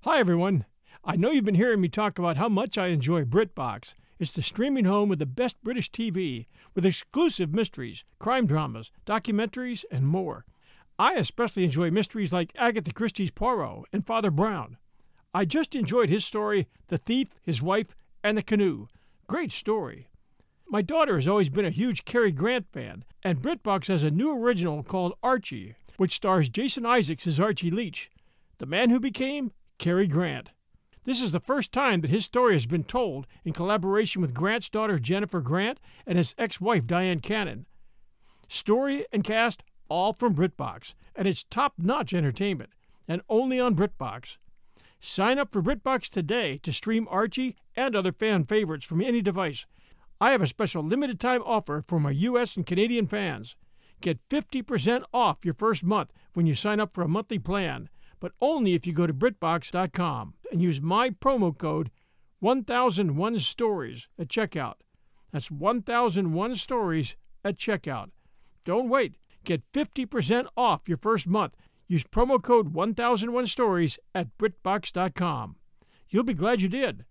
Hi, everyone. I know you've been hearing me talk about how much I enjoy BritBox. It's the streaming home with the best British TV, with exclusive mysteries, crime dramas, documentaries, and more. I especially enjoy mysteries like Agatha Christie's Poirot and Father Brown. I just enjoyed his story, The Thief, His Wife, and the Canoe. Great story. My daughter has always been a huge Cary Grant fan, and BritBox has a new original called Archie, which stars Jason Isaacs as Archie Leach, the man who became Cary Grant. This is the first time that his story has been told in collaboration with Grant's daughter Jennifer Grant and his ex-wife Diane Cannon. Story and cast all from BritBox, and it's top-notch entertainment, and only on BritBox. Sign up for BritBox today to stream Archie and other fan favorites from any device. I have a special limited-time offer for my U.S. and Canadian fans. Get 50% off your first month when you sign up for a monthly plan, but only if you go to BritBox.com and use my promo code 1001stories at checkout. That's 1001 stories at checkout. Don't wait. Get 50% off your first month. Use promo code 1001stories at BritBox.com. You'll be glad you did.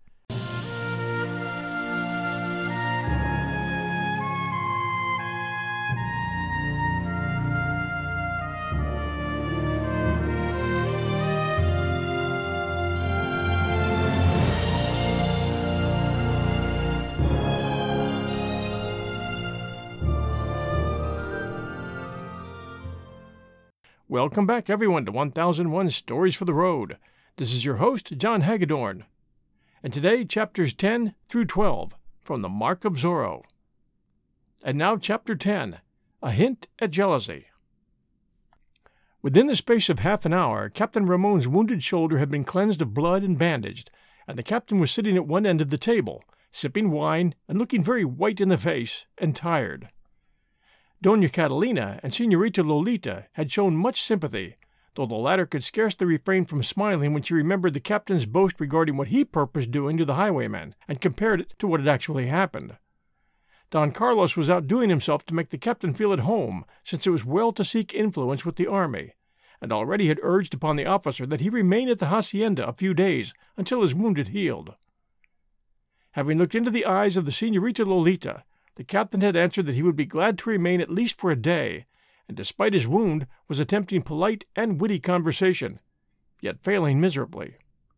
Welcome back, everyone, to 1001 Stories for the Road. This is your host, John Hagedorn. And today, chapters 10 through 12 from The Mark of Zorro. And now, chapter 10, A Hint at Jealousy. Within the space of half an hour, Captain Ramon's wounded shoulder had been cleansed of blood and bandaged, and the captain was sitting at one end of the table, sipping wine and looking very white in the face and tired. Doña Catalina and Señorita Lolita had shown much sympathy, though the latter could scarcely refrain from smiling when she remembered the captain's boast regarding what he purposed doing to the highwaymen, and compared it to what had actually happened. Don Carlos was outdoing himself to make the captain feel at home, since it was well to seek influence with the army, and already had urged upon the officer that he remain at the hacienda a few days until his wound had healed. Having looked into the eyes of the Señorita Lolita, the captain had answered that he would be glad to remain at least for a day, and despite his wound was attempting polite and witty conversation, yet failing miserably.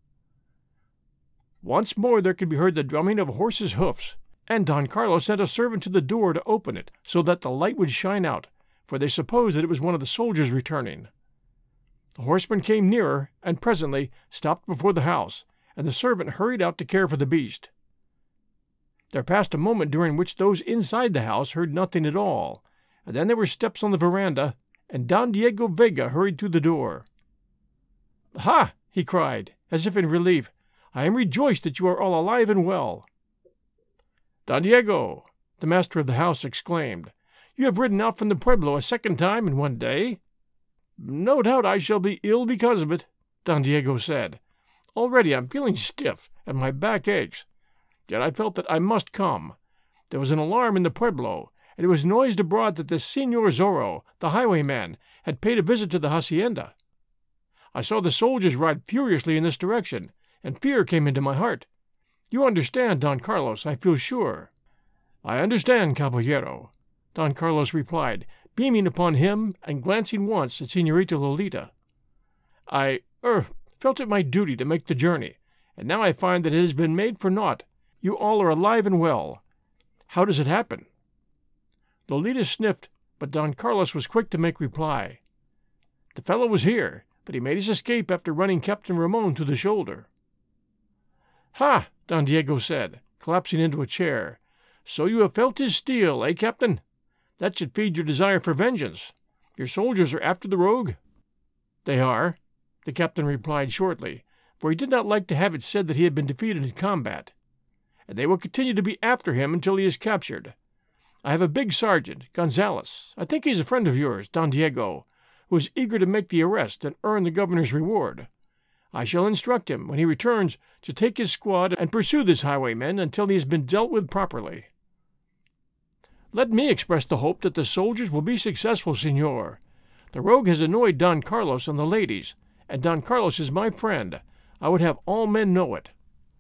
Once more there could be heard the drumming of a horse's hoofs, and Don Carlos sent a servant to the door to open it so that the light would shine out, for they supposed that it was one of the soldiers returning. The horseman came nearer, and presently stopped before the house, and the servant hurried out to care for the beast. There passed a moment during which those inside the house heard nothing at all, and then there were steps on the veranda, and Don Diego Vega hurried through the door. "Ha!" he cried, as if in relief. "I am rejoiced that you are all alive and well." "Don Diego," the master of the house exclaimed, "you have ridden out from the pueblo a second time in one day." "No doubt I shall be ill because of it," Don Diego said. "Already I am feeling stiff, and my back aches. Yet I felt that I must come. There was an alarm in the pueblo, and it was noised abroad that this Señor Zorro, the highwayman, had paid a visit to the hacienda. I saw the soldiers ride furiously in this direction, and fear came into my heart. You understand, Don Carlos, I feel sure." "I understand, caballero," Don Carlos replied, beaming upon him and glancing once at Señorita Lolita. I felt it my duty to make the journey, and now I find that it has been made for naught. You all are alive and well. How does it happen?" Lolita sniffed, but Don Carlos was quick to make reply. "The fellow was here, but he made his escape after running Captain Ramon to the shoulder." "Ha!" Don Diego said, collapsing into a chair. "So you have felt his steel, eh, Captain? That should feed your desire for vengeance. Your soldiers are after the rogue?" "They are," the captain replied shortly, for he did not like to have it said that he had been defeated in combat. "And they will continue to be after him until he is captured. I have a big sergeant, Gonzales. I think he is a friend of yours, Don Diego, who is eager to make the arrest and earn the governor's reward. I shall instruct him, when he returns, to take his squad and pursue this highwayman until he has been dealt with properly." "Let me express the hope that the soldiers will be successful, Señor. The rogue has annoyed Don Carlos and the ladies, and Don Carlos is my friend. I would have all men know it."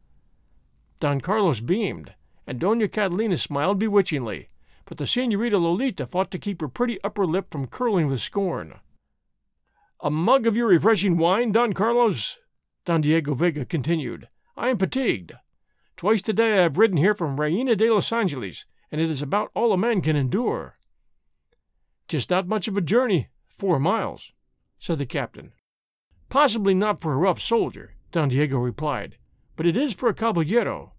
Don Carlos beamed, and Dona Catalina smiled bewitchingly, but the Señorita Lolita fought to keep her pretty upper lip from curling with scorn. "A mug of your refreshing wine, Don Carlos?" Don Diego Vega continued. "I am fatigued. Twice today I have ridden here from Reina de los Angeles, and it is about all a man can endure." "'Tis not much of a journey, 4 miles," said the captain. "Possibly not for a rough soldier," Don Diego replied, "but it is for a caballero."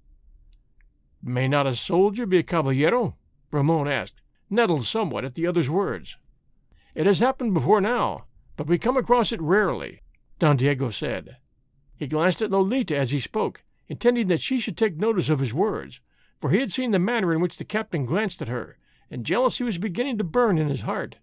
"May not a soldier be a caballero?" Ramon asked, nettled somewhat at the other's words. "It has happened before now, but we come across it rarely," Don Diego said. He glanced at Lolita as he spoke, intending that she should take notice of his words, for he had seen the manner in which the captain glanced at her, and jealousy was beginning to burn in his heart.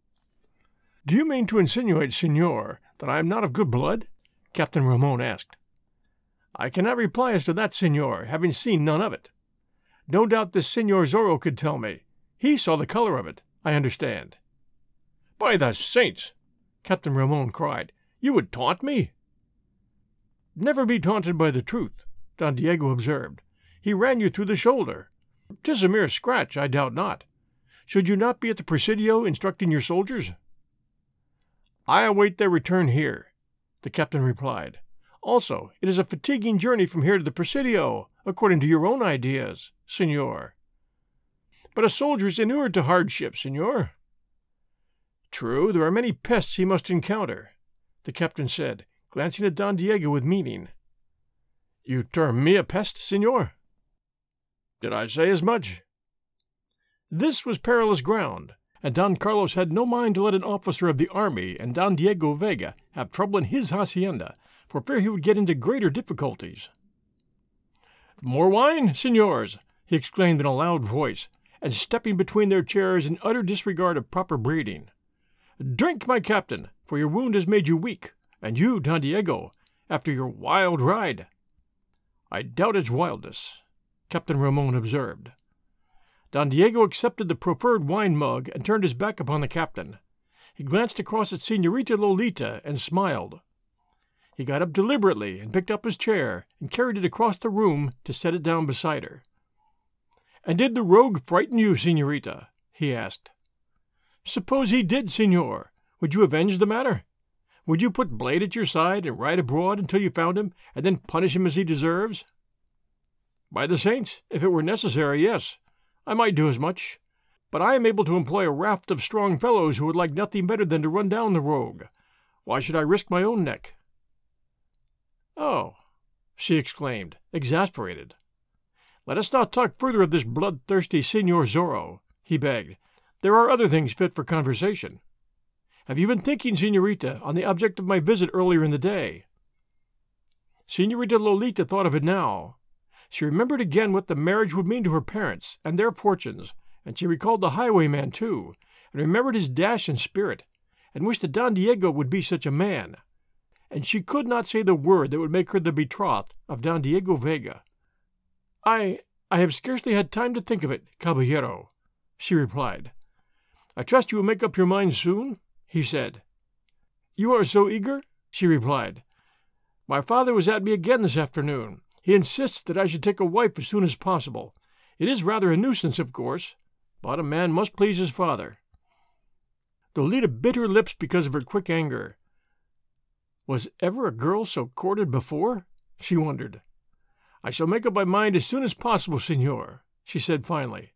"Do you mean to insinuate, Señor, that I am not of good blood?" Captain Ramon asked. "I cannot reply as to that, Señor, having seen none of it. No doubt this Señor Zorro could tell me. He saw the color of it, I understand." "By the saints!" Captain Ramon cried. "You would taunt me?" "Never be taunted by the truth," Don Diego observed. "He ran you through the shoulder. 'Tis a mere scratch, I doubt not. Should you not be at the Presidio instructing your soldiers?" "I await their return here," the captain replied. "Also, it is a fatiguing journey from here to the Presidio, according to your own ideas, Señor." "But a soldier is inured to hardship, Señor." "True, there are many pests he must encounter," the captain said, glancing at Don Diego with meaning. "You term me a pest, Señor?" "Did I say as much?" This was perilous ground, and Don Carlos had no mind to let an officer of the army and Don Diego Vega have trouble in his hacienda, for fear he would get into greater difficulties. "More wine, señors!" he exclaimed in a loud voice, and stepping between their chairs in utter disregard of proper breeding. "Drink, my captain, for your wound has made you weak, and you, Don Diego, after your wild ride." "I doubt its wildness," Captain Ramon observed. Don Diego accepted the proffered wine mug and turned his back upon the captain. He glanced across at Señorita Lolita and smiled. He got up deliberately and picked up his chair and carried it across the room to set it down beside her. "And did the rogue frighten you, Señorita?" he asked. "Suppose he did, Señor, would you avenge the matter? Would you put Blade at your side and ride abroad until you found him, and then punish him as he deserves?" "By the saints, if it were necessary, yes. I might do as much. But I am able to employ a raft of strong fellows who would like nothing better than to run down the rogue. Why should I risk my own neck?" "Oh," she exclaimed, exasperated. "Let us not talk further of this bloodthirsty Señor Zorro," he begged. "There are other things fit for conversation. Have you been thinking, Señorita, on the object of my visit earlier in the day?" Señorita Lolita thought of it now. She remembered again what the marriage would mean to her parents and their fortunes, and she recalled the highwayman, too, and remembered his dash and spirit, and wished that Don Diego would be such a man. And she could not say the word that would make her the betrothed of Don Diego Vega. I have scarcely had time to think of it, caballero," she replied. "I trust you will make up your mind soon?" he said. "You are so eager?" she replied. "My father was at me again this afternoon. He insists that I should take a wife as soon as possible. It is rather a nuisance, of course, but a man must please his father." Lolita bit her lips because of her quick anger. Was ever a girl so courted before? She wondered. "I shall make up my mind as soon as possible, Señor," she said finally.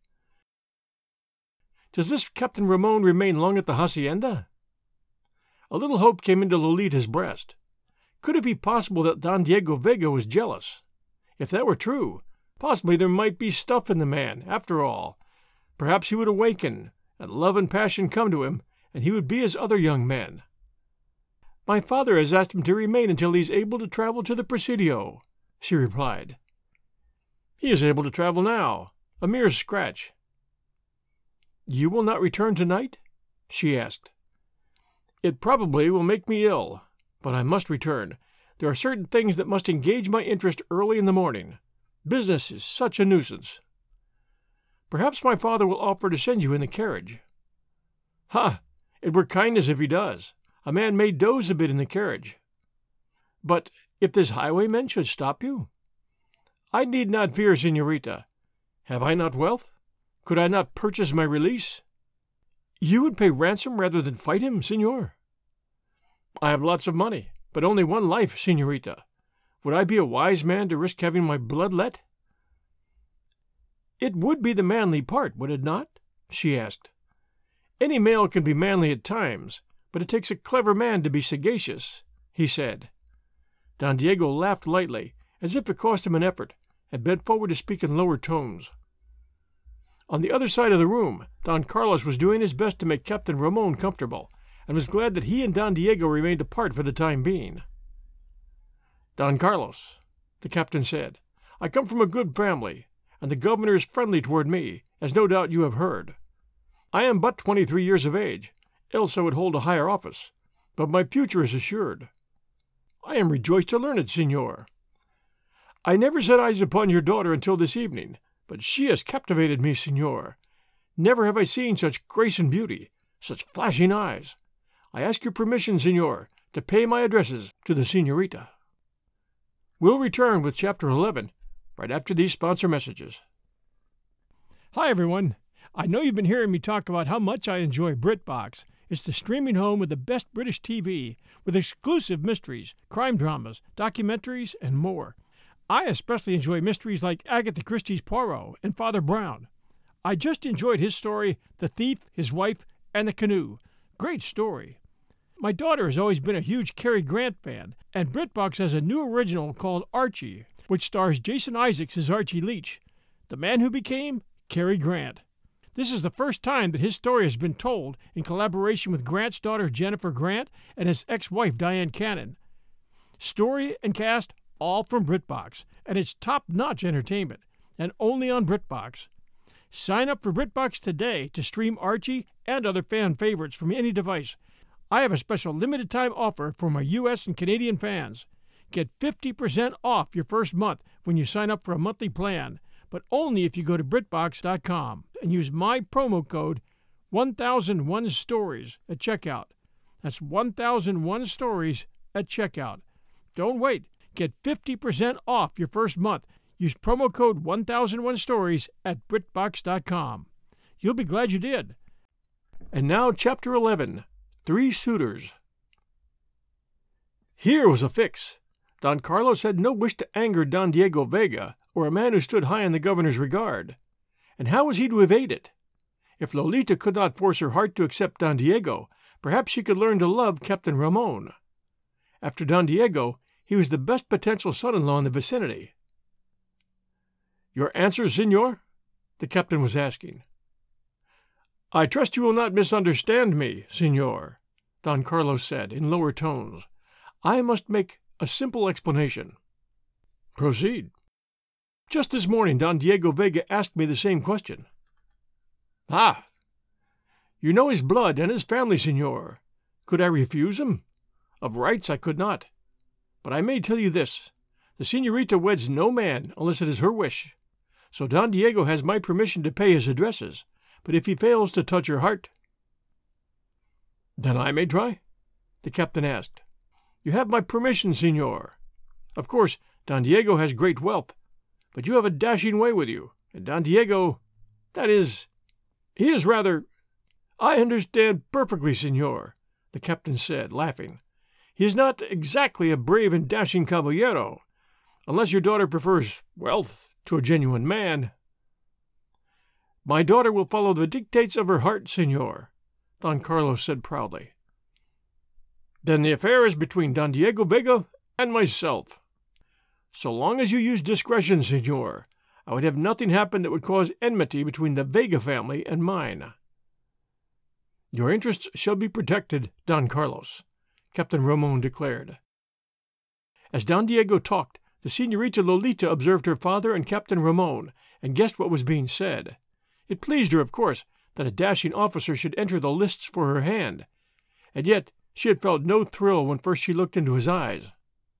"Does this Captain Ramon remain long at the hacienda?" A little hope came into Lolita's breast. Could it be possible that Don Diego Vega was jealous? If that were true, possibly there might be stuff in the man, after all. Perhaps he would awaken, and love and passion come to him, and he would be as other young men. "My father has asked him to remain until he is able to travel to the Presidio," she replied. "He is able to travel now, a mere scratch." "You will not return tonight?" she asked. "It probably will make me ill, but I must return. There are certain things that must engage my interest early in the morning. Business is such a nuisance." "Perhaps my father will offer to send you in the carriage." "Ha! It were kindness if he does. A man may doze a bit in the carriage." "But if this highwayman should stop you? I need not fear, señorita. Have I not wealth? Could I not purchase my release? You would pay ransom rather than fight him, señor? I have lots of money, but only one life, señorita. Would I be a wise man to risk having my blood let? It would be the manly part, would it not? She asked. Any male can be manly at times, but it takes a clever man to be sagacious, he said. Don Diego laughed lightly, as if it cost him an effort, and bent forward to speak in lower tones. On the other side of the room, Don Carlos was doing his best to make Captain Ramon comfortable, and was glad that he and Don Diego remained apart for the time being. Don Carlos, the captain said, I come from a good family, and the governor is friendly toward me, as no doubt you have heard. I am but 23 years of age, else I would hold a higher office, but my future is assured. I am rejoiced to learn it, señor. I never set eyes upon your daughter until this evening, but she has captivated me, señor. Never have I seen such grace and beauty, such flashing eyes. I ask your permission, señor, to pay my addresses to the señorita. We'll return with Chapter 11 right after these sponsor messages. Hi, everyone. I know you've been hearing me talk about how much I enjoy BritBox. It's the streaming home of the best British TV, with exclusive mysteries, crime dramas, documentaries, and more. I especially enjoy mysteries like Agatha Christie's Poirot and Father Brown. I just enjoyed his story, The Thief, His Wife, and the Canoe. Great story. My daughter has always been a huge Cary Grant fan, and BritBox has a new original called Archie, which stars Jason Isaacs as Archie Leach, the man who became Cary Grant. This is the first time that his story has been told in collaboration with Grant's daughter Jennifer Grant and his ex-wife Diane Cannon. Story and cast all from BritBox, and it's top-notch entertainment, and only on BritBox. Sign up for BritBox today to stream Archie and other fan favorites from any device. I have a special limited-time offer for my U.S. and Canadian fans. Get 50% off your first month when you sign up for a monthly plan, but only if you go to BritBox.com and use my promo code 1001stories at checkout. That's 1001 stories at checkout. Don't wait. Get 50% off your first month. Use promo code 1001stories at BritBox.com. You'll be glad you did. And now Chapter 11, Three Suitors. Here was a fix. Don Carlos had no wish to anger Don Diego Vega, or a man who stood high in the governor's regard. And how was he to evade it? If Lolita could not force her heart to accept Don Diego, perhaps she could learn to love Captain Ramon. After Don Diego, he was the best potential son-in-law in the vicinity. Your answer, señor? The captain was asking. I trust you will not misunderstand me, señor, Don Carlos said in lower tones. I must make a simple explanation. Proceed. Just this morning Don Diego Vega asked me the same question. Ah! You know his blood and his family, señor. Could I refuse him? Of rights I could not. But I may tell you this. The señorita weds no man unless it is her wish. So Don Diego has my permission to pay his addresses, but if he fails to touch her heart... Then I may try? The captain asked. You have my permission, señor. Of course, Don Diego has great wealth, but you have a dashing way with you, and Don Diego, that is, he is rather... I understand perfectly, señor, the captain said, laughing. He is not exactly a brave and dashing caballero, unless your daughter prefers wealth to a genuine man. My daughter will follow the dictates of her heart, señor, Don Carlos said proudly. Then the affair is between Don Diego Vega and myself. So long as you use discretion, señor, I would have nothing happen that would cause enmity between the Vega family and mine. Your interests shall be protected, Don Carlos, Captain Ramon declared. As Don Diego talked, the señorita Lolita observed her father and Captain Ramon, and guessed what was being said. It pleased her, of course, that a dashing officer should enter the lists for her hand, and yet she had felt no thrill when first she looked into his eyes.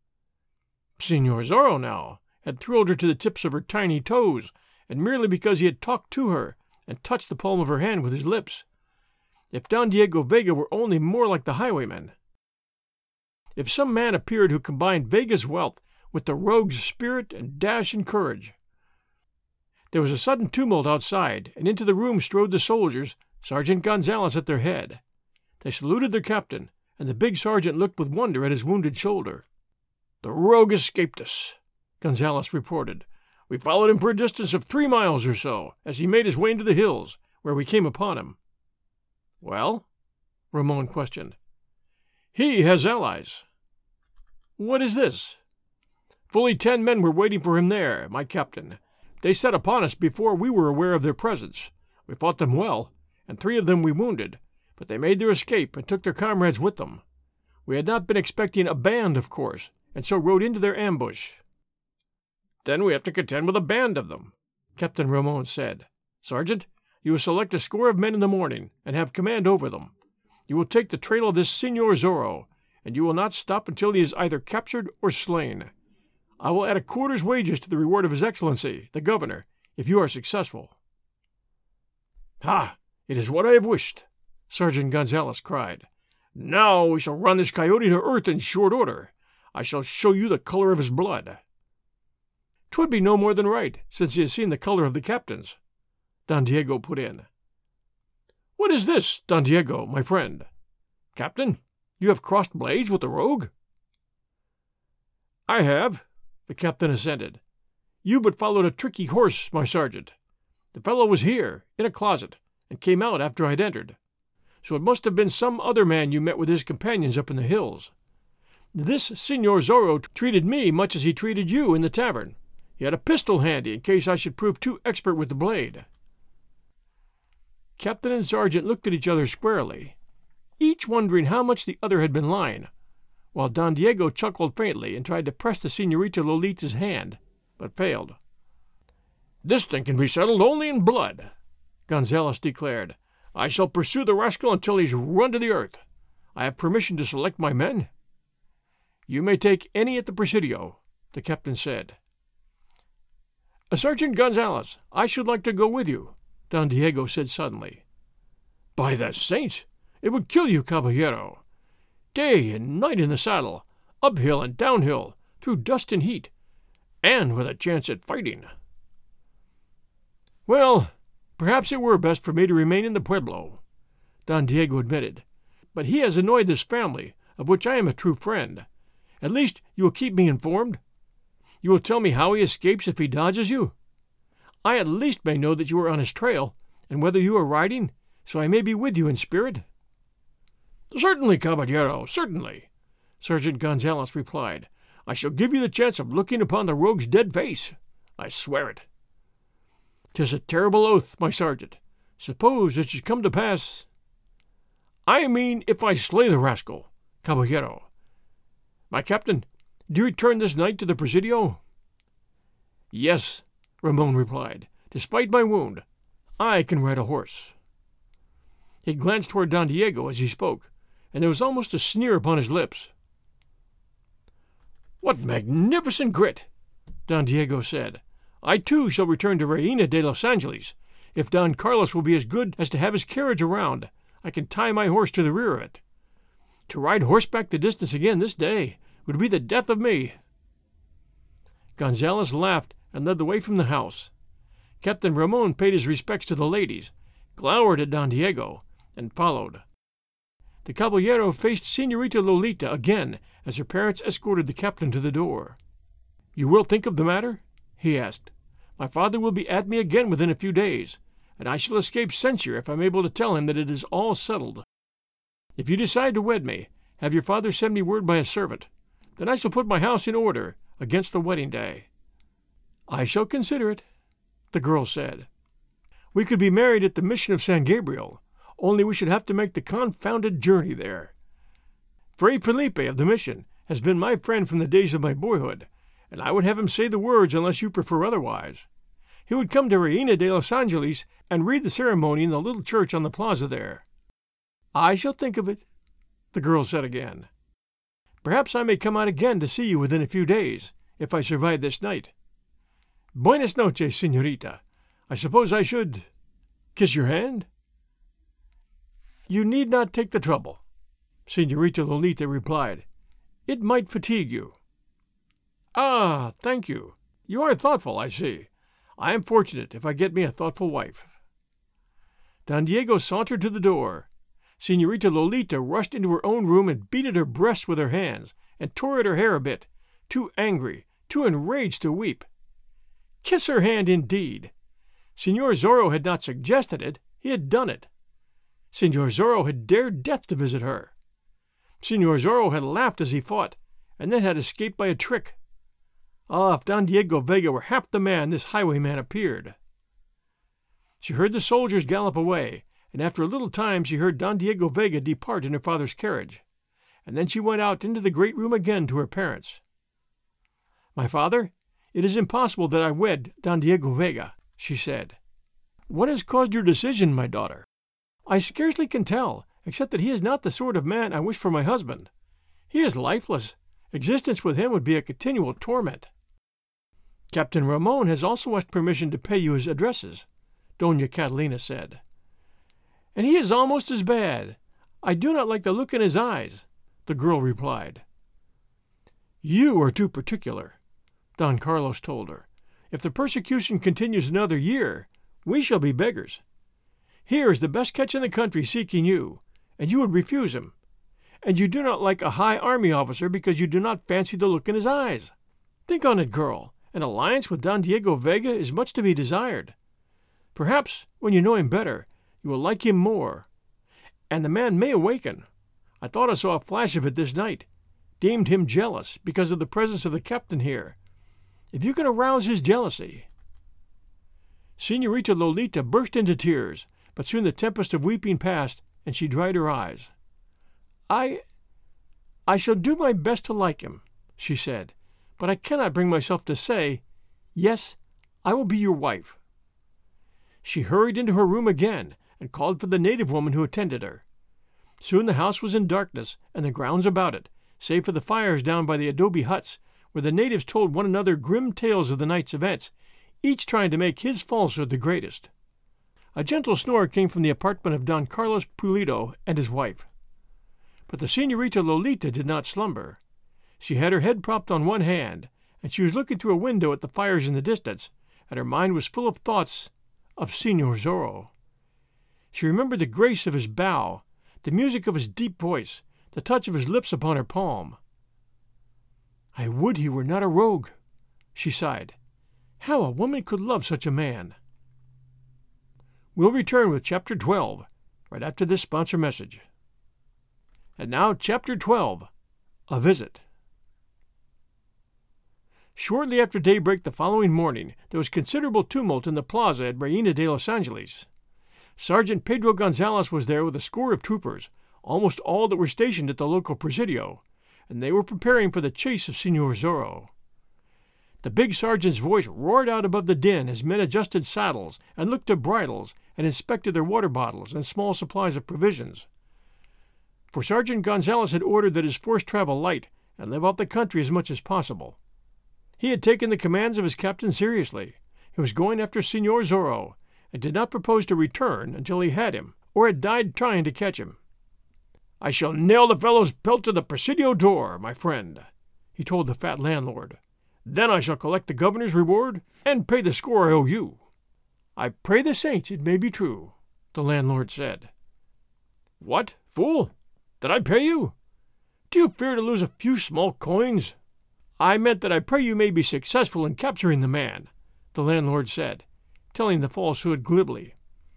Señor Zorro, now, had thrilled her to the tips of her tiny toes, and merely because he had talked to her and touched the palm of her hand with his lips. If Don Diego Vega were only more like the highwayman. if some man appeared who combined Vega's wealth with the rogue's spirit and dash and courage. There was a sudden tumult outside, and into the room strode the soldiers, Sergeant Gonzalez at their head. They saluted their captain, and the big sergeant looked with wonder at his wounded shoulder. "The rogue escaped us," Gonzalez reported. "We followed him for a distance of 3 miles or so, as he made his way into the hills, where we came upon him." "Well?" Ramon questioned. "He has allies." "What is this?" "Fully 10 men were waiting for him there, my captain. They set upon us before we were aware of their presence. We fought them well, and 3 of them we wounded, but they made their escape and took their comrades with them. We had not been expecting a band, of course, and so rode into their ambush." "Then we have to contend with a band of them," Captain Ramon said. "Sergeant, you will select a score of men in the morning, and have command over them. You will take the trail of this Senor Zorro, and you will not stop until he is either captured or slain. I will add a quarter's wages to the reward of His Excellency, the Governor, if you are successful." "Ha! It is what I have wished," Sergeant Gonzalez cried. "Now we shall run this coyote to earth in short order. I shall show you the color of his blood." "'Twould be no more than right, since he has seen the color of the captain's," Don Diego put in. "What is this, Don Diego, my friend? Captain, you have crossed blades with the rogue?" "I have," the captain assented. "You but followed a tricky horse, my sergeant. The fellow was here, in a closet, and came out after I had entered. So it must have been some other man you met with his companions up in the hills. This Senor Zorro treated me much as he treated you in the tavern. He had a pistol handy in case I should prove too expert with the blade." Captain and sergeant looked at each other squarely, each wondering how much the other had been lying, while Don Diego chuckled faintly and tried to press the Señorita Lolita's hand, but failed. "This thing can be settled only in blood," Gonzalez declared. "I shall pursue the rascal until he's run to the earth. I have permission to select my men." "You may take any at the Presidio," the captain said. "Sergeant Gonzalez, I should like to go with you," Don Diego said suddenly. "By the saints, it would kill you, caballero. Day and night in the saddle, uphill and downhill, through dust and heat, and with a chance at fighting." "Well, perhaps it were best for me to remain in the pueblo," Don Diego admitted. "But he has annoyed this family, of which I am a true friend. At least you will keep me informed? You will tell me how he escapes if he dodges you? I at least may know that you are on his trail, and whether you are riding, so I may be with you in spirit." "Certainly, caballero, certainly," Sergeant Gonzalez replied. "I shall give you the chance of looking upon the rogue's dead face. I swear it." "'Tis a terrible oath, my sergeant. Suppose it should come to pass—" "I mean if I slay the rascal, caballero. My captain, do you return this night to the Presidio?" "Yes," Ramon replied. "Despite my wound, I can ride a horse." He glanced toward Don Diego as he spoke, and there was almost a sneer upon his lips. "What magnificent grit!" Don Diego said. "I too shall return to Reina de los Angeles. If Don Carlos will be as good as to have his carriage around, I can tie my horse to the rear of it. To ride horseback the distance again this day would be the death of me." Gonzalez laughed and led the way from the house. Captain Ramon paid his respects to the ladies, glowered at Don Diego, and followed. The caballero faced Señorita Lolita again as her parents escorted the captain to the door. "You will think of the matter?" he asked. "My father will be at me again within a few days, and I shall escape censure if I am able to tell him that it is all settled. If you decide to wed me, have your father send me word by a servant. Then I shall put my house in order against the wedding day." "I shall consider it," the girl said. "We could be married at the mission of San Gabriel, only we should have to make the confounded journey there. Fray Felipe of the mission has been my friend from the days of my boyhood, and I would have him say the words unless you prefer otherwise. He would come to Reina de los Angeles and read the ceremony in the little church on the plaza there." "I shall think of it," the girl said again. "Perhaps I may come out again to see you within a few days, if I survive this night. Buenas noches, señorita. I suppose I should kiss your hand?" "You need not take the trouble," Señorita Lolita replied. It might fatigue you." "Ah, thank you. You are thoughtful, I see. I am fortunate if I get me a thoughtful wife." Don Diego sauntered to the door. Señorita Lolita rushed into her own room and beat at her breast with her hands, and tore at her hair a bit, too angry, too enraged to weep. Kiss her hand, indeed! Señor Zorro had not suggested it, he had done it. Señor Zorro had dared death to visit her. Señor Zorro had laughed as he fought, and then had escaped by a trick. Ah, if Don Diego Vega were half the man this highwayman appeared! She heard the soldiers gallop away, and after a little time she heard Don Diego Vega depart in her father's carriage, and then she went out into the great room again to her parents. "My father, it is impossible that I wed Don Diego Vega," she said. "What has caused your decision, my daughter?" "I scarcely can tell, except that he is not the sort of man I wish for my husband. He is lifeless. Existence with him would be a continual torment." "Captain Ramon has also asked permission to pay you his addresses," Doña Catalina said. "And he is almost as bad. I do not like the look in his eyes," the girl replied. "You are too particular," Don Carlos told her. "If the persecution continues another year, we shall be beggars. Here is the best catch in the country seeking you, and you would refuse him. And you do not like a high army officer because you do not fancy the look in his eyes. Think on it, girl. An alliance with Don Diego Vega is much to be desired. Perhaps, when you know him better, you will like him more. And the man may awaken. I thought I saw a flash of it this night. Deemed him jealous because of the presence of the captain here. If you can arouse his jealousy—" Señorita Lolita burst into tears, but soon the tempest of weeping passed, and she dried her eyes. I shall do my best to like him," she said, "but I cannot bring myself to say, 'Yes, I will be your wife.'" She hurried into her room again and called for the native woman who attended her. Soon the house was in darkness, and the grounds about it, save for the fires down by the adobe huts, where the natives told one another grim tales of the night's events, each trying to make his falsehood the greatest. A gentle snore came from the apartment of Don Carlos Pulido and his wife. But the Señorita Lolita did not slumber. She had her head propped on one hand, and she was looking through a window at the fires in the distance, and her mind was full of thoughts of Señor Zorro. She remembered the grace of his bow, the music of his deep voice, the touch of his lips upon her palm. "I would he were not a rogue," she sighed. "How a woman could love such a man!" We'll return with Chapter 12, right after this sponsor message. And now, Chapter 12, A Visit. Shortly after daybreak the following morning, there was considerable tumult in the plaza at Reina de los Angeles. Sergeant Pedro Gonzalez was there with a score of troopers, almost all that were stationed at the local presidio, and they were preparing for the chase of Señor Zorro. The big sergeant's voice roared out above the din as men adjusted saddles and looked to bridles and inspected their water bottles and small supplies of provisions. For Sergeant Gonzalez had ordered that his force travel light and live off the country as much as possible. He had taken the commands of his captain seriously. He was going after Señor Zorro, and did not propose to return until he had him, or had died trying to catch him. "I shall nail the fellow's pelt to the presidio door, my friend," he told the fat landlord. "Then I shall collect the governor's reward and pay the score I owe you." "I pray the saints it may be true," the landlord said. "What, fool? Did I pay you? Do you fear to lose a few small coins?" "I meant that I pray you may be successful in capturing the man," the landlord said, telling the falsehood glibly.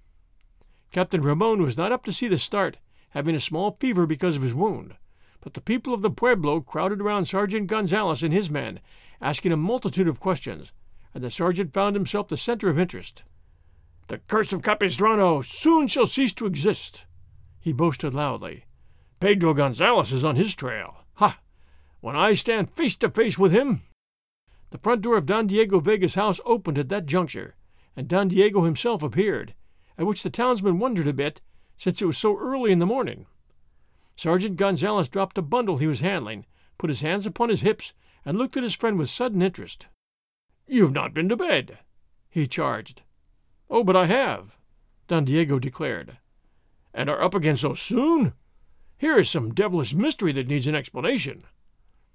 Captain Ramon was not up to see the start, having a small fever because of his wound, but the people of the pueblo crowded around Sergeant Gonzalez and his men, asking a multitude of questions, and the sergeant found himself the center of interest. "The curse of Capistrano soon shall cease to exist," he boasted loudly. "Pedro Gonzalez is on his trail. Ha! When I stand face to face with him—" The front door of Don Diego Vega's house opened at that juncture, and Don Diego himself appeared, at which the townsmen wondered a bit, since it was so early in the morning. Sergeant Gonzalez dropped a bundle he was handling, put his hands upon his hips, and looked at his friend with sudden interest. "You've not been to bed," he charged. "Oh, but I have," Don Diego declared. "And are up again so soon? Here is some devilish mystery that needs an explanation."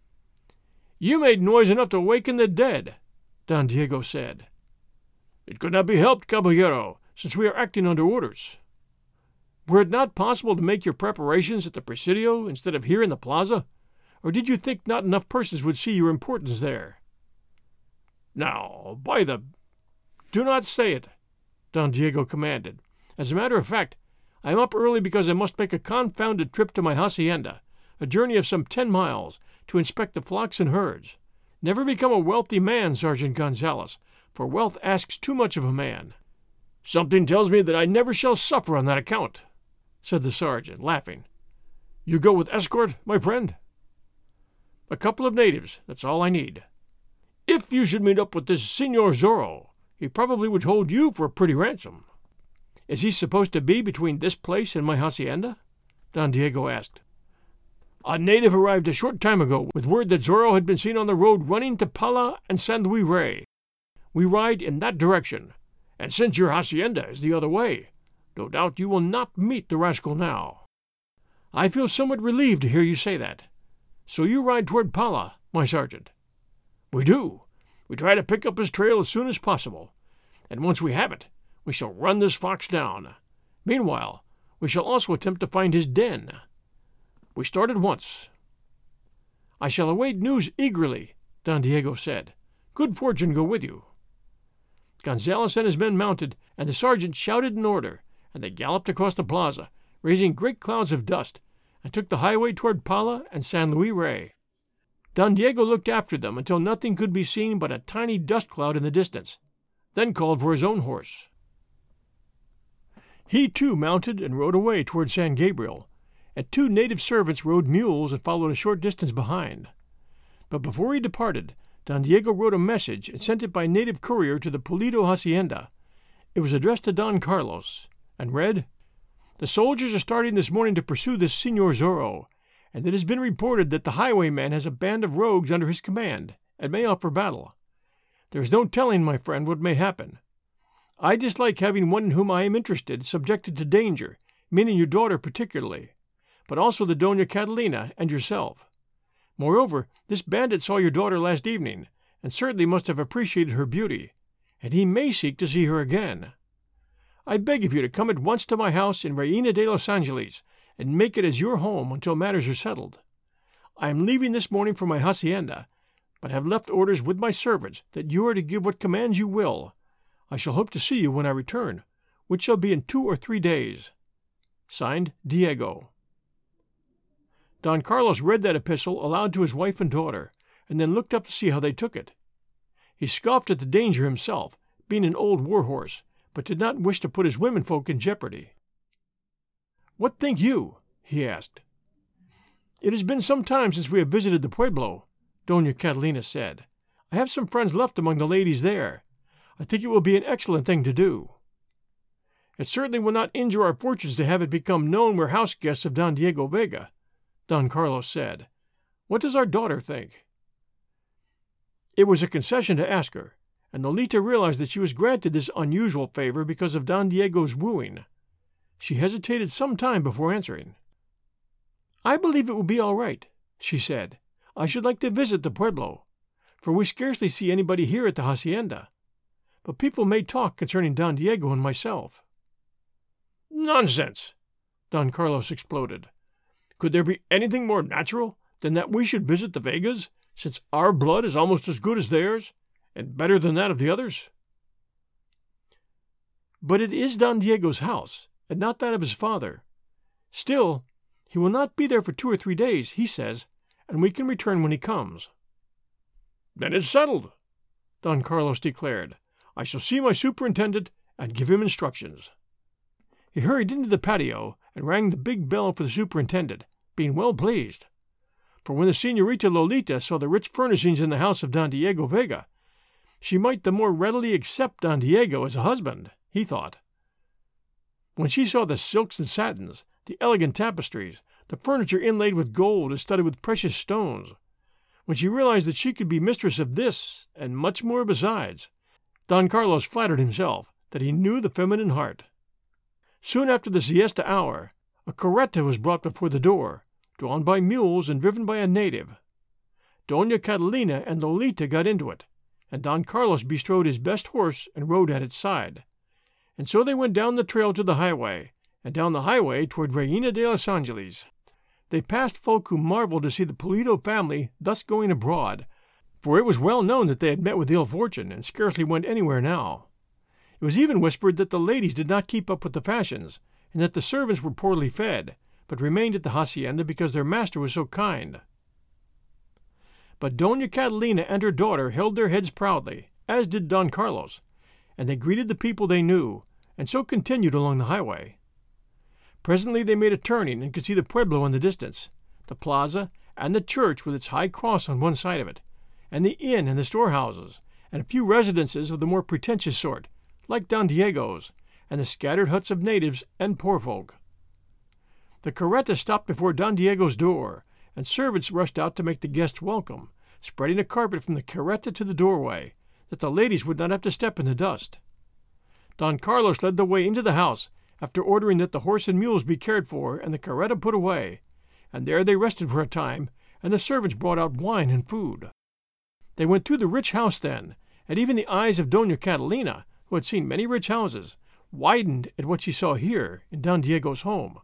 You made noise enough to awaken the dead, Don Diego said. It could not be helped, caballero, since we are acting under orders. Were it not possible to make your preparations at the Presidio instead of here in the plaza? Or did you think not enough persons would see your importance there? Now, by the... Do not say it, Don Diego commanded. As a matter of fact, I am up early because I must make a confounded trip to my hacienda, a journey of some 10 miles, to inspect the flocks and herds. Never become a wealthy man, Sergeant Gonzales, for wealth asks too much of a man. Something tells me that I never shall suffer on that account, said the sergeant, laughing. You go with escort, my friend? A couple of natives, that's all I need. If you should meet up with this Senor Zorro, he probably would hold you for a pretty ransom. Is he supposed to be between this place and my hacienda? Don Diego asked. A native arrived a short time ago with word that Zorro had been seen on the road running to Pala and San Luis Rey. We ride in that direction, and since your hacienda is the other way, no doubt you will not meet the rascal now. I feel somewhat relieved to hear you say that. So you ride toward Pala, my sergeant? We do. We try to pick up his trail as soon as possible, and once we have it, we shall run this fox down. Meanwhile, we shall also attempt to find his den. We start at once. I shall await news eagerly, Don Diego said. Good fortune go with you. Gonzales and his men mounted, and the sergeant shouted an order, and they galloped across the plaza, raising great clouds of dust, and took the highway toward Pala and San Luis Rey. Don Diego looked after them until nothing could be seen but a tiny dust cloud in the distance, then called for his own horse. He too mounted and rode away toward San Gabriel, and 2 native servants rode mules and followed a short distance behind. But before he departed, Don Diego wrote a message and sent it by native courier to the Pulido hacienda. It was addressed to Don Carlos, and read, The soldiers are starting this morning to pursue this Senor Zorro, and it has been reported that the highwayman has a band of rogues under his command, and may offer battle. There is no telling, my friend, what may happen. I dislike having one in whom I am interested subjected to danger, meaning your daughter particularly, but also the Dona Catalina and yourself. Moreover, this bandit saw your daughter last evening, and certainly must have appreciated her beauty, and he may seek to see her again. I beg of you to come at once to my house in Reina de los Angeles, and make it as your home until matters are settled. I am leaving this morning for my hacienda, but have left orders with my servants that you are to give what commands you will. I shall hope to see you when I return, which shall be in 2 or 3 days. Signed, Diego. Don Carlos read that epistle aloud to his wife and daughter, and then looked up to see how they took it. He scoffed at the danger himself, being an old war-horse, but did not wish to put his womenfolk in jeopardy. "What think you?" he asked. "It has been some time since we have visited the pueblo," Dona Catalina said. "I have some friends left among the ladies there. I think it will be an excellent thing to do." "It certainly will not injure our fortunes to have it become known we're house guests of Don Diego Vega," Don Carlos said. "What does our daughter think?" It was a concession to ask her, and Lolita realized that she was granted this unusual favor because of Don Diego's wooing. She hesitated some time before answering. "I believe it will be all right," she said. "I should like to visit the pueblo, for we scarcely see anybody here at the hacienda. But people may talk concerning Don Diego and myself." "Nonsense!" Don Carlos exploded. "Could there be anything more natural than that we should visit the Vegas, since our blood is almost as good as theirs, and better than that of the others?" "But it is Don Diego's house, and not that of his father. Still, he will not be there for 2 or 3 days, he says, and we can return when he comes." "Then it's settled," Don Carlos declared. "I shall see my superintendent and give him instructions." He hurried into the patio and rang the big bell for the superintendent, being well pleased. For when the Señorita Lolita saw the rich furnishings in the house of Don Diego Vega, she might the more readily accept Don Diego as a husband, he thought. When she saw the silks and satins, the elegant tapestries, the furniture inlaid with gold and studded with precious stones, when she realized that she could be mistress of this and much more besides, Don Carlos flattered himself that he knew the feminine heart. Soon after the siesta hour, a carreta was brought before the door, drawn by mules and driven by a native. Doña Catalina and Lolita got into it, and Don Carlos bestrode his best horse and rode at its side. And so they went down the trail to the highway, and down the highway toward Reina de los Angeles. They passed folk who marveled to see the Pulido family thus going abroad, for it was well known that they had met with ill fortune and scarcely went anywhere now. It was even whispered that the ladies did not keep up with the fashions, and that the servants were poorly fed, but remained at the hacienda because their master was so kind. But Doña Catalina and her daughter held their heads proudly, as did Don Carlos, and they greeted the people they knew, and so continued along the highway. Presently they made a turning and could see the pueblo in the distance, the plaza, and the church with its high cross on one side of it, and the inn and the storehouses, and a few residences of the more pretentious sort, like Don Diego's, and the scattered huts of natives and poor folk. The carreta stopped before Don Diego's door, and servants rushed out to make the guests welcome, spreading a carpet from the carreta to the doorway, that the ladies would not have to step in the dust. Don Carlos led the way into the house, after ordering that the horse and mules be cared for and the carreta put away, and there they rested for a time, and the servants brought out wine and food. They went through the rich house then, and even the eyes of Doña Catalina, who had seen many rich houses, widened at what she saw here in Don Diego's home.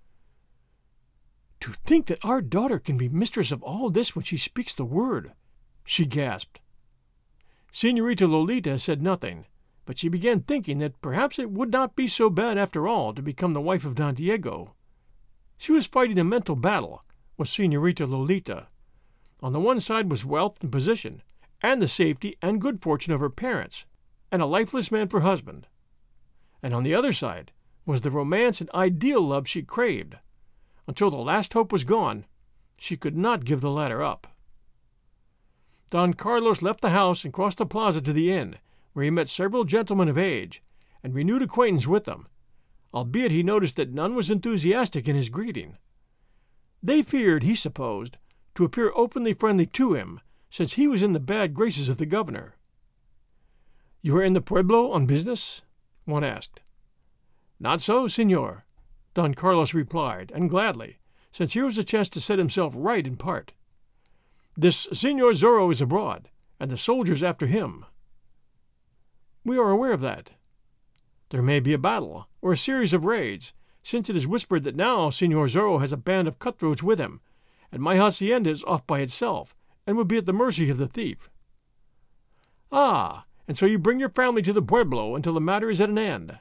"To think that our daughter can be mistress of all this when she speaks the word," she gasped. Señorita Lolita said nothing, but she began thinking that perhaps it would not be so bad after all to become the wife of Don Diego. She was fighting a mental battle, was Señorita Lolita. On the one side was wealth and position, and the safety and good fortune of her parents, and a lifeless man for husband. And on the other side was the romance and ideal love she craved. Until the last hope was gone, she could not give the latter up. Don Carlos left the house and crossed the plaza to the inn, where he met several gentlemen of age, and renewed acquaintance with them, albeit he noticed that none was enthusiastic in his greeting. They feared, he supposed, to appear openly friendly to him, since he was in the bad graces of the governor. "You are in the pueblo on business?" one asked. "Not so, señor," Don Carlos replied, and gladly, since here was a chance to set himself right in part. "This Señor Zorro is abroad, and the soldiers after him." "We are aware of that." "There may be a battle, or a series of raids, since it is whispered that now Señor Zorro has a band of cutthroats with him, and my hacienda is off by itself, and would be at the mercy of the thief." "Ah, and so you bring your family to the pueblo until the matter is at an end."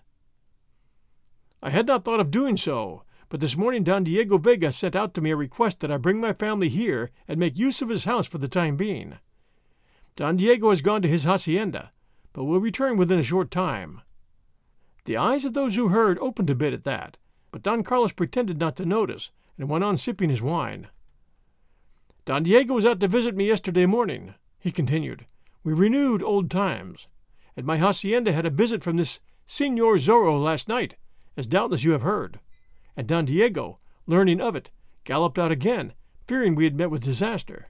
"I had not thought of doing so, but this morning Don Diego Vega sent out to me a request that I bring my family here and make use of his house for the time being. Don Diego has gone to his hacienda, but will return within a short time." The eyes of those who heard opened a bit at that, but Don Carlos pretended not to notice, and went on sipping his wine. "Don Diego was out to visit me yesterday morning," he continued. "We renewed old times, and my hacienda had a visit from this Señor Zorro last night, as doubtless you have heard, and Don Diego, learning of it, galloped out again, fearing we had met with disaster."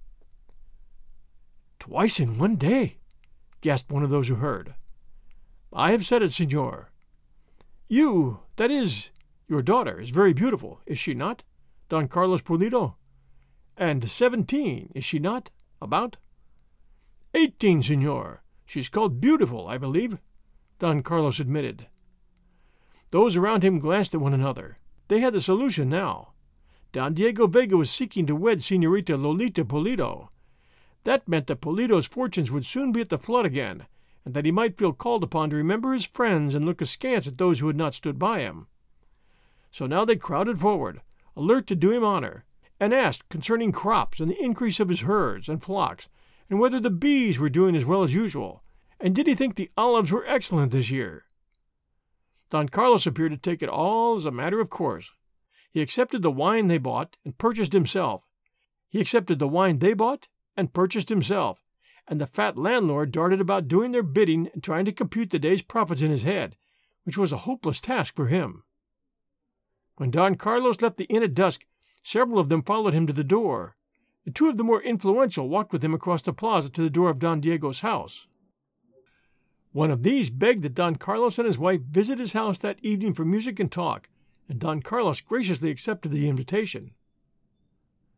"Twice in one day," gasped one of those who heard. "I have said it, señor." "You, that is, your daughter, is very beautiful, is she not, Don Carlos Pulido? And 17, is she not, about?" 18, señor. She's called Beautiful, I believe," Don Carlos admitted. Those around him glanced at one another. They had the solution now. Don Diego Vega was seeking to wed Señorita Lolita Pulido. That meant that Pulido's fortunes would soon be at the flood again, and that he might feel called upon to remember his friends and look askance at those who had not stood by him. So now they crowded forward, alert to do him honor, and asked concerning crops and the increase of his herds and flocks, and whether the bees were doing as well as usual, and did he think the olives were excellent this year. Don Carlos appeared to take it all as a matter of course. He accepted the wine they bought and purchased himself. And the fat landlord darted about doing their bidding and trying to compute the day's profits in his head, which was a hopeless task for him. When Don Carlos left the inn at dusk, several of them followed him to the door, and 2 of the more influential walked with him across the plaza to the door of Don Diego's house. One of these begged that Don Carlos and his wife visit his house that evening for music and talk, and Don Carlos graciously accepted the invitation.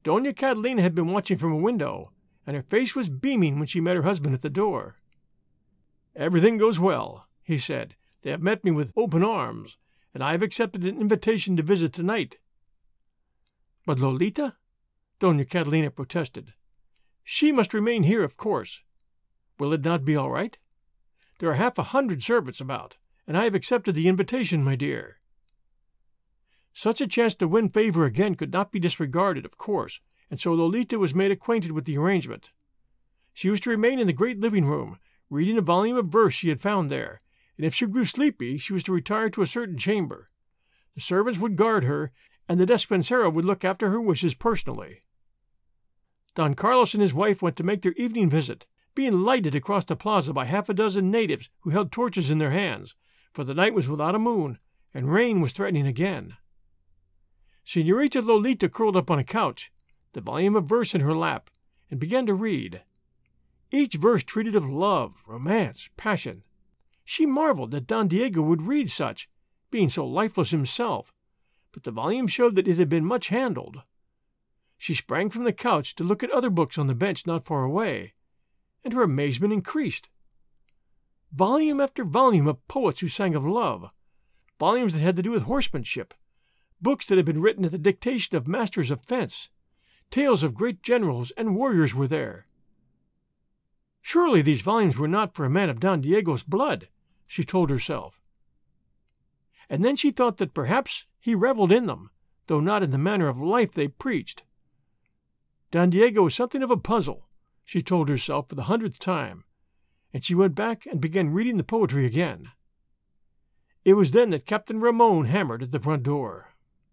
Doña Catalina had been watching from a window, and her face was beaming when she met her husband at the door. "Everything goes well," he said. "They have met me with open arms, and I have accepted an invitation to visit tonight." "But Lolita?" Doña Catalina protested. "She must remain here, of course. Will it not be all right? There are 100 servants about, and I have accepted the invitation, my dear." Such a chance to win favor again could not be disregarded, of course, and so Lolita was made acquainted with the arrangement. She was to remain in the great living room, reading a volume of verse she had found there, and if she grew sleepy she was to retire to a certain chamber. The servants would guard her, and the despensero would look after her wishes personally. Don Carlos and his wife went to make their evening visit, being lighted across the plaza by 6 natives who held torches in their hands, for the night was without a moon, and rain was threatening again. Señorita Lolita curled up on a couch, the volume of verse in her lap, and began to read. Each verse treated of love, romance, passion. She marveled that Don Diego would read such, being so lifeless himself, but the volume showed that it had been much handled. She sprang from the couch to look at other books on the bench not far away, and her amazement increased. Volume after volume of poets who sang of love, volumes that had to do with horsemanship, books that had been written at the dictation of masters of fence, tales of great generals and warriors were there. Surely these volumes were not for a man of Don Diego's blood, she told herself. And then she thought that perhaps he reveled in them, though not in the manner of life they preached. Don Diego was something of a puzzle, she told herself for the 100th time, and she went back and began reading the poetry again. It was then that Captain Ramon hammered at the front door.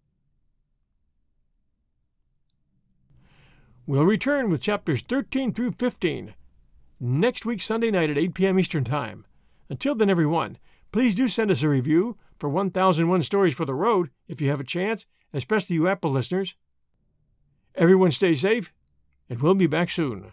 We'll return with chapters 13 through 15 next week Sunday night at 8 p.m. Eastern Time. Until then, everyone, please do send us a review for 1001 Stories for the Road if you have a chance, especially you Apple listeners. Everyone stay safe, and we'll be back soon.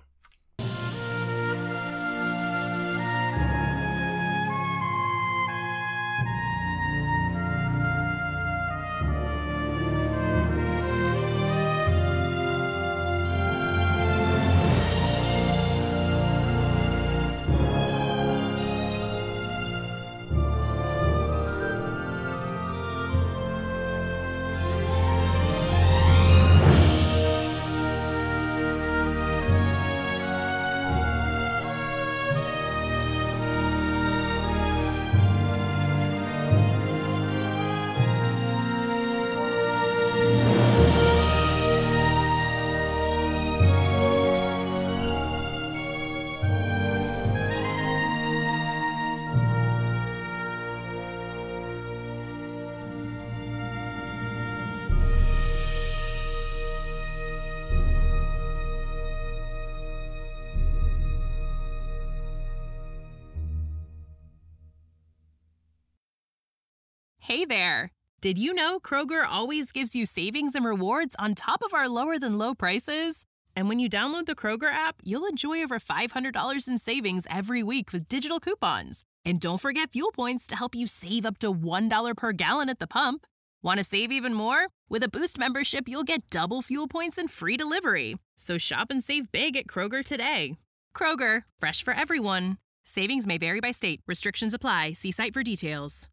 Hey there! Did you know Kroger always gives you savings and rewards on top of our lower-than-low prices? And when you download the Kroger app, you'll enjoy over $500 in savings every week with digital coupons. And don't forget fuel points to help you save up to $1 per gallon at the pump. Want to save even more? With a Boost membership, you'll get double fuel points and free delivery. So shop and save big at Kroger today. Kroger, fresh for everyone. Savings may vary by state. Restrictions apply. See site for details.